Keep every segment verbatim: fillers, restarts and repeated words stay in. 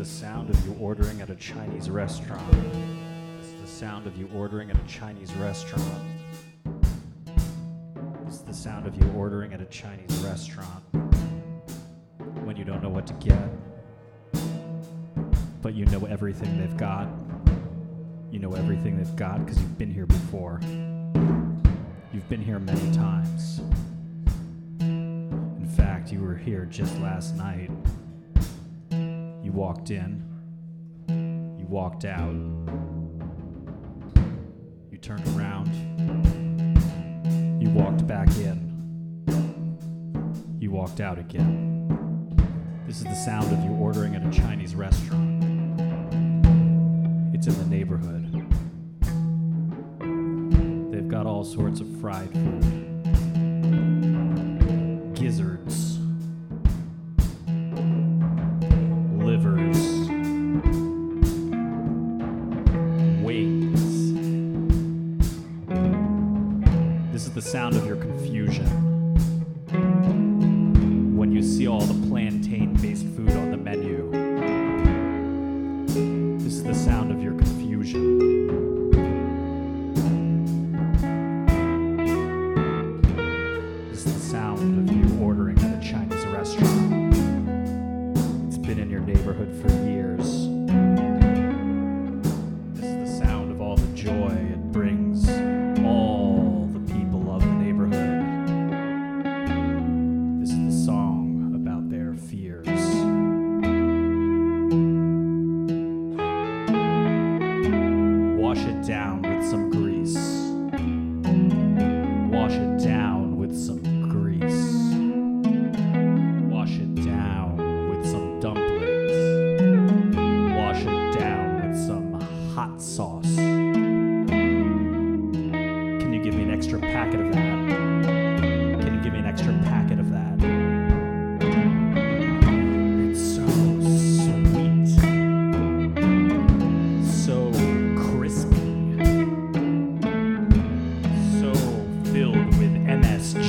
the sound of you ordering at a Chinese restaurant. This is the sound of you ordering at a Chinese restaurant. This is the sound of you ordering at a Chinese restaurant when you don't know what to get, but you know everything they've got. You know everything they've got because you've been here before. You've been here many times. In fact, you were here just last night. You walked in. You walked out. You turned around. You walked back in. You walked out again. This is the sound of you ordering at a Chinese restaurant. It's in the neighborhood. They've got all sorts of fried food. Gizzards. Livers. Wings. This is the sound of your confusion. When you see all the plantain-based food on the menu. This is the sound of your confusion. This is the sound of you ordering at a Chinese restaurant. It's been in your neighborhood for years. This is the sound of all the joy it brings all the people of the neighborhood. This is the song about their fears. Wash it down with some grease. Wash it down with some grease. Wash it down with some dumplings. Wash it down with some hot sauce. Can you give me an extra packet of that? Can you give me an extra packet of that? It's so sweet. So crispy. So filled with M S G.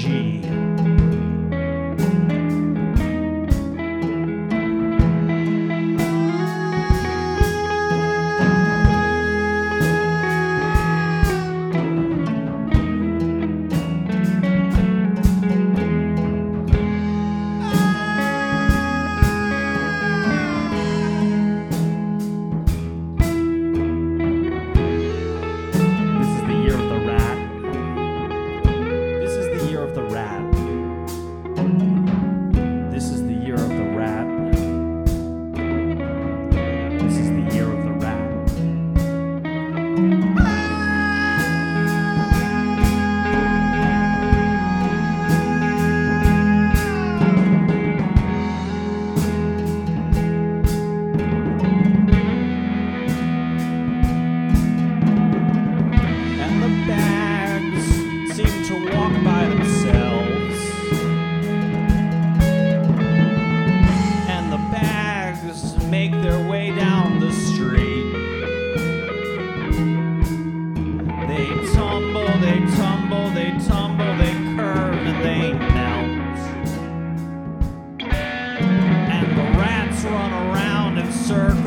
This is the year of the rat. This is the year of the rat. This is the year of the rat. This is the year of the rat. And the bags seem to walk by themselves. And the bags make their way down the street. They tumble, they tumble, they tumble, they curve, and they melt. And the rats run around in circles.